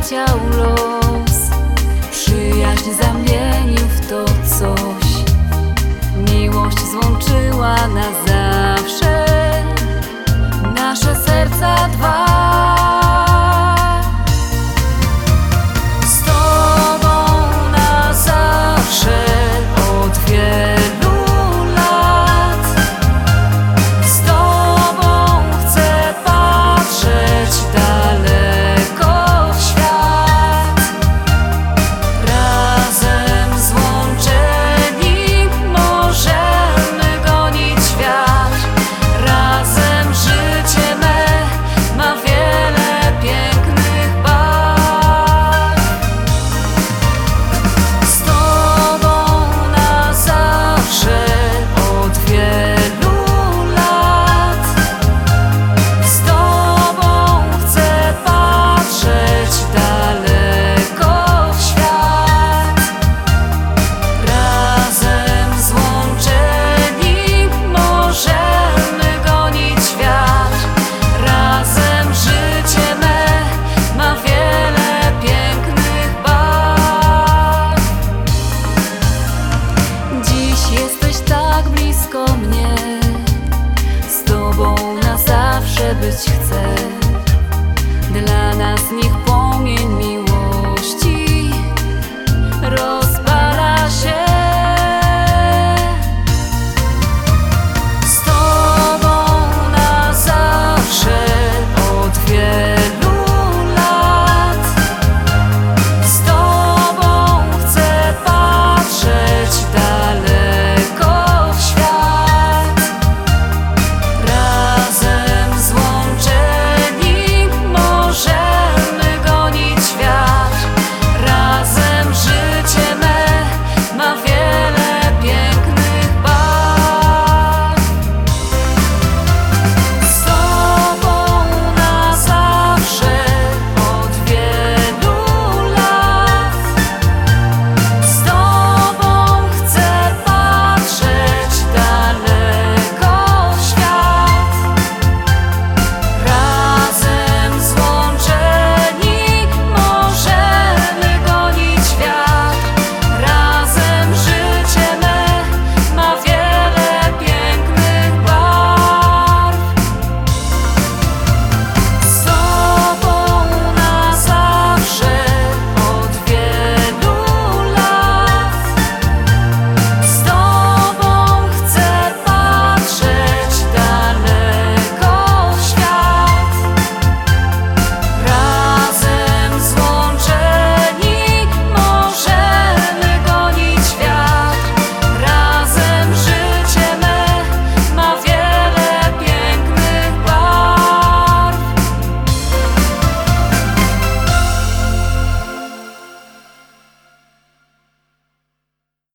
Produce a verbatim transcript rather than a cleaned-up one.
chciał los. Przyjaźń zamienił w to coś, miłość złączyła na zawsze nasze serca dwa. Z Tobą na zawsze od wielu lat, z Tobą chcę patrzeć daleko w świat. Razem złączeni możemy gonić świat. Razem życie me ma wiele pięknych barw. Z Tobą na zawsze od wielu lat, z Tobą chcę patrzeć daleko w świat. Razem złączeni możemy gonić świat. Razem życie me ma wiele pięknych barw. Dziś jesteś tak blisko mnie, z Tobą na zawsze być chcę. Dla nas niech